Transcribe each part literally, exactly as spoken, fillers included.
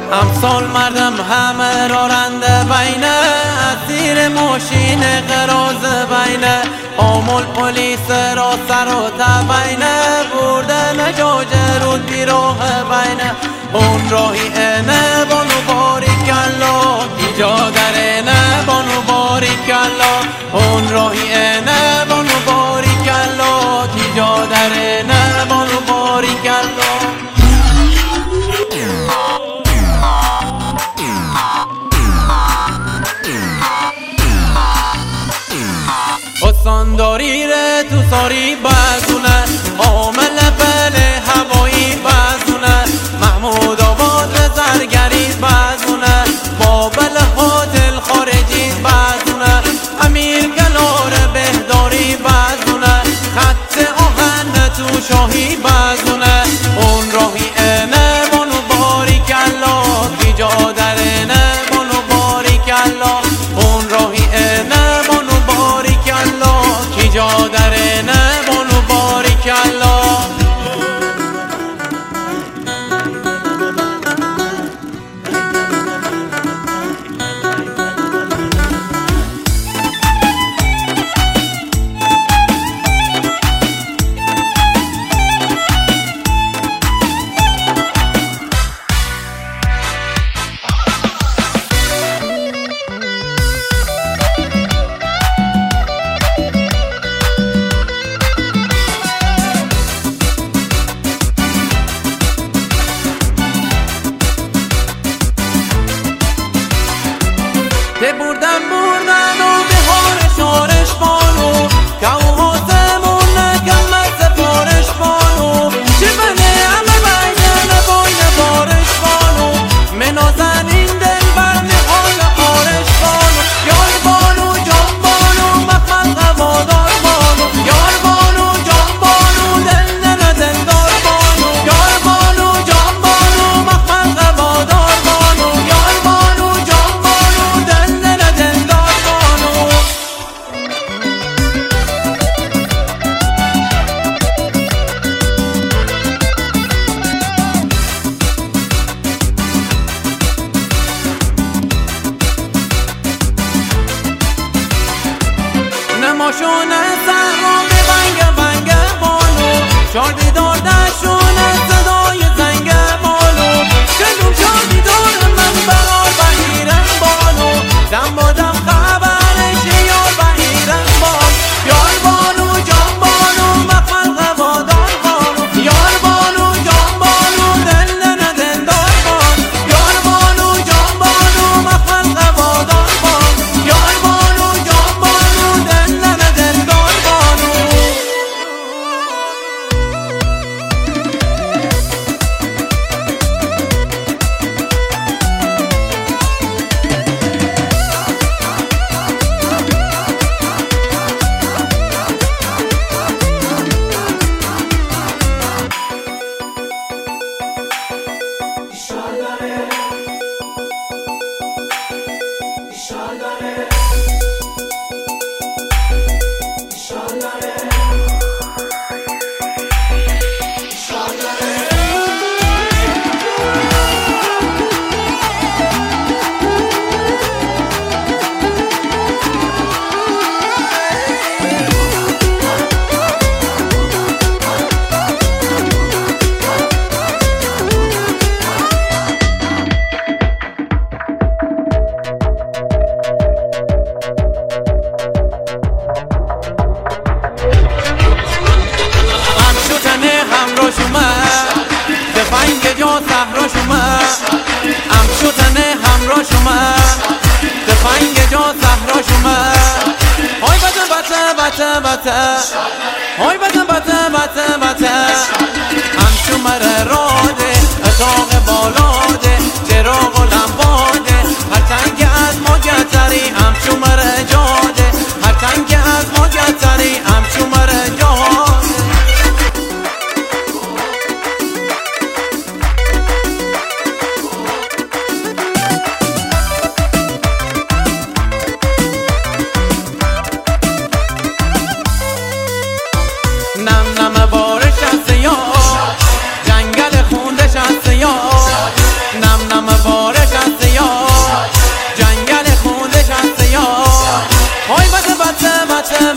امسال مردم همه راننده بینه، اسیر ماشین قراز بینه، آمول پلیس را سر و تبینه، برده نجاج رود بیراه بینه، اون راهی اینه بانو باریک الله، ایجا در اینه بانو باریک الله، اون راهی اینه بانو باریک الله، ایجا در اینه بانو باریک الله. استانداری ره تو ساری بزونه، عامل بل هوایی بزونه، محمود آباد زرگری بزونه، بابل هتل خارجی بزونه، امیر گلار بهداری بزونه، خط آهن تو شاهی بزونه، اون راهی اینه بانو باریک الله، ایجا در اینه بانو باریک الله، اون راهی اینه بانو باریک الله، کی جا در اینه بانو باریک الله. ده بردن بردن و بهار شارش بانو، که او حاسمون نکمت سفارش بانو، چه بله همه بیدن باین بارش بانو، منازن این دل بر نحال آرش بانو، یار بانو جان بانو مخمل قوادار بانو، یار بانو جان بانو دل دل دلدار بانو، یار بانو جان بانو مخمل قوادار بانو، یار بانو جان بانو دل نماشونه سرما به بنگ بنگ بانو، شادی داردشونه صدای زنگ بانو، کلوم شادی دار من برا بهیرم بانو، دم با دم خبرش یار بهیرم بان، یار بانو جان بانو مخمل قوادار بانو، یار بانو جان بانو دل دل دلدار بان، یار بانو جان بانو مخمل قوادار بان، یار بانو جان بانو دل بته بته های بته بته بته بته همچو مره راده اتاق بالاده چراغ و لمباده هر تنگ از ما گتری همچو مره جاده هر تنگ از ما گتری همچو مره جاده نم نم بارش از سیاه جنگ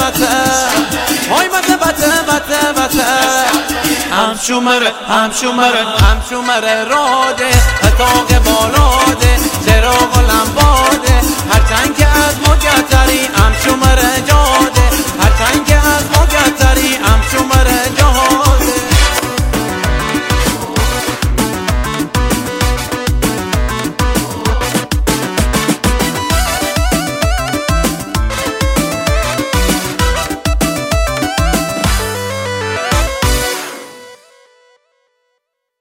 بته وای بته بته بته بته هم شومره هم شومره هم شومره راده اتاق بالاده چراغ و لمباده هرچند که از مجتر